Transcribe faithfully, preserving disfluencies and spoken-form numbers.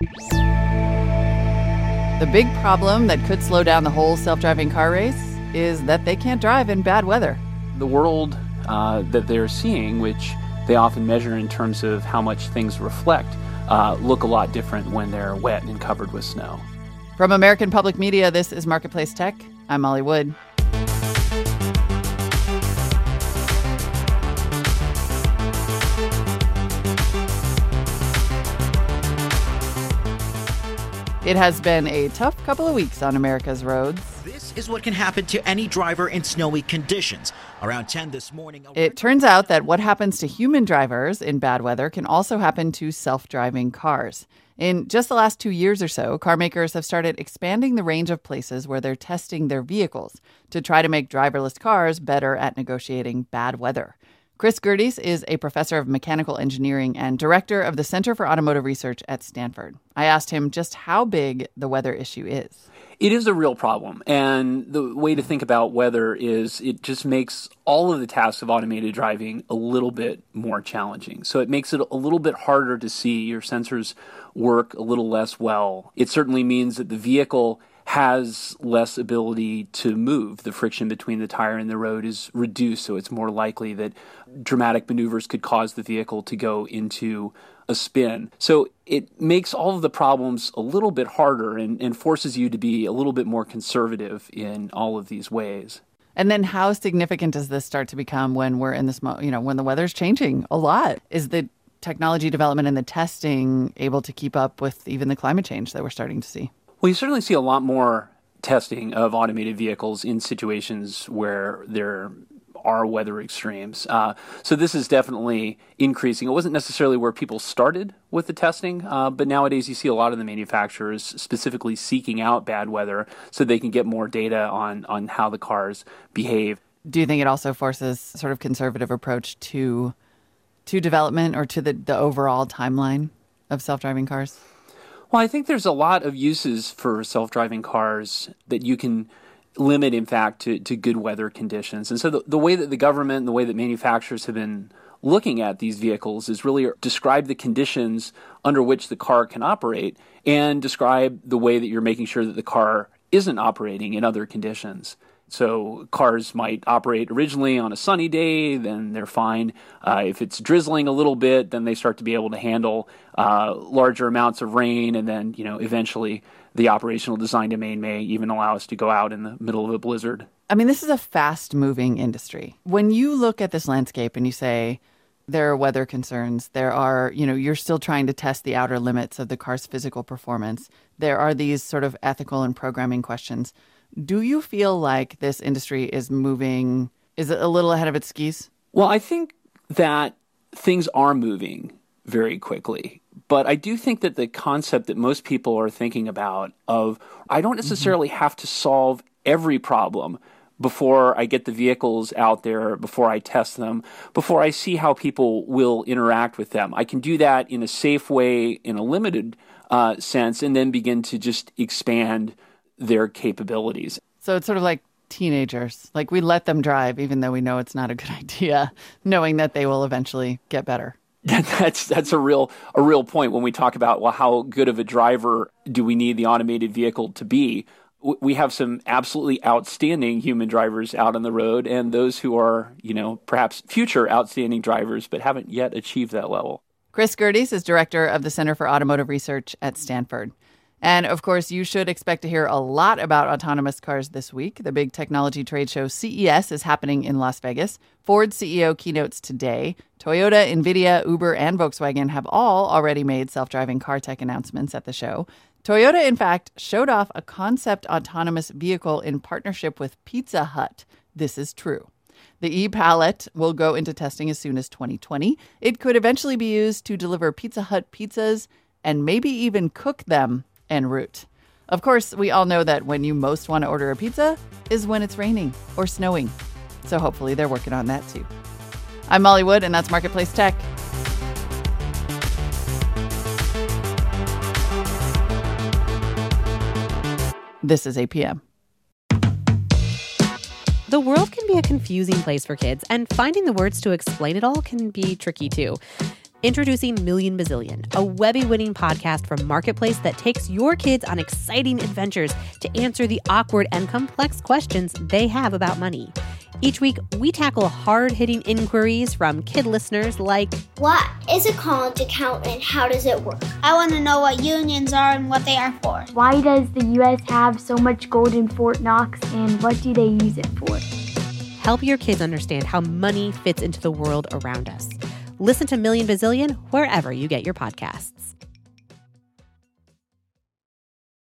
The big problem that could slow down the whole self-driving car race is that they can't drive in bad weather. The world uh, that they're seeing, which they often measure in terms of how much things reflect, uh, look a lot different when they're wet and covered with snow. From American Public Media, this is Marketplace Tech. I'm Molly Wood. It has been a tough couple of weeks on America's roads. This is what can happen to any driver in snowy conditions. Around ten this morning... It turns out that what happens to human drivers in bad weather can also happen to self-driving cars. In just the last two years or so, car makers have started expanding the range of places where they're testing their vehicles to try to make driverless cars better at negotiating bad weather. Chris Gerdes is a professor of mechanical engineering and director of the Center for Automotive Research at Stanford. I asked him just how big the weather issue is. It is a real problem, and the way to think about weather is it just makes all of the tasks of automated driving a little bit more challenging. So it makes it a little bit harder to see. Your sensors work a little less well. It certainly means that the vehicle has less ability to move. The friction between the tire and the road is reduced, so it's more likely that dramatic maneuvers could cause the vehicle to go into a spin. So it makes all of the problems a little bit harder and, and forces you to be a little bit more conservative in all of these ways. And then how significant does this start to become when we're in this, mo- you know, when the weather's changing a lot? Is the technology development and the testing able to keep up with even the climate change that we're starting to see? Well, you certainly see a lot more testing of automated vehicles in situations where there are weather extremes. Uh, so this is definitely increasing. It wasn't necessarily where people started with the testing, uh, but nowadays you see a lot of the manufacturers specifically seeking out bad weather so they can get more data on, on how the cars behave. Do you think it also forces sort of conservative approach to to development or to the, the overall timeline of self-driving cars? Well, I think there's a lot of uses for self-driving cars that you can limit, in fact, to, to good weather conditions. And so the, the way that the government and the way that manufacturers have been looking at these vehicles is really describe the conditions under which the car can operate and describe the way that you're making sure that the car isn't operating in other conditions. So cars might operate originally on a sunny day, then they're fine. Uh, if it's drizzling a little bit, then they start to be able to handle uh, larger amounts of rain, and then, you know, eventually the operational design domain may even allow us to go out in the middle of a blizzard. I mean, this is a fast-moving industry. When you look at this landscape and you say there are weather concerns, there are, you know, you're still trying to test the outer limits of the car's physical performance, there are these sort of ethical and programming questions. Do you feel like this industry is moving, is it a little ahead of its skis? Well, I think that things are moving very quickly. But I do think that the concept that most people are thinking about of, I don't necessarily mm-hmm. have to solve every problem before I get the vehicles out there, before I test them, before I see how people will interact with them. I can do that in a safe way, in a limited uh, sense, and then begin to just expand their capabilities. So it's sort of like teenagers. Like we let them drive even though we know it's not a good idea, knowing that they will eventually get better. That's that's a real a real point when we talk about, well, how good of a driver do we need the automated vehicle to be? We have some absolutely outstanding human drivers out on the road, and those who are, you know, perhaps future outstanding drivers but haven't yet achieved that level. Chris Gerdes is director of the Center for Automotive Research at Stanford. And, of course, you should expect to hear a lot about autonomous cars this week. The big technology trade show C E S is happening in Las Vegas. Ford C E O keynotes today. Toyota, NVIDIA, Uber, and Volkswagen have all already made self-driving car tech announcements at the show. Toyota, in fact, showed off a concept autonomous vehicle in partnership with Pizza Hut. This is true. The e-Pallet will go into testing as soon as twenty twenty. It could eventually be used to deliver Pizza Hut pizzas and maybe even cook them en route. Of course, we all know that when you most want to order a pizza is when it's raining or snowing. So hopefully they're working on that too. I'm Molly Wood, and that's Marketplace Tech. This is A P M. The world can be a confusing place for kids, and finding the words to explain it all can be tricky too. Introducing Million Bazillion, a Webby-winning podcast from Marketplace that takes your kids on exciting adventures to answer the awkward and complex questions they have about money. Each week, we tackle hard-hitting inquiries from kid listeners like, what is a college account and how does it work? I want to know what unions are and what they are for. Why does the U S have so much gold in Fort Knox and what do they use it for? Help your kids understand how money fits into the world around us. Listen to Million Bazillion wherever you get your podcasts.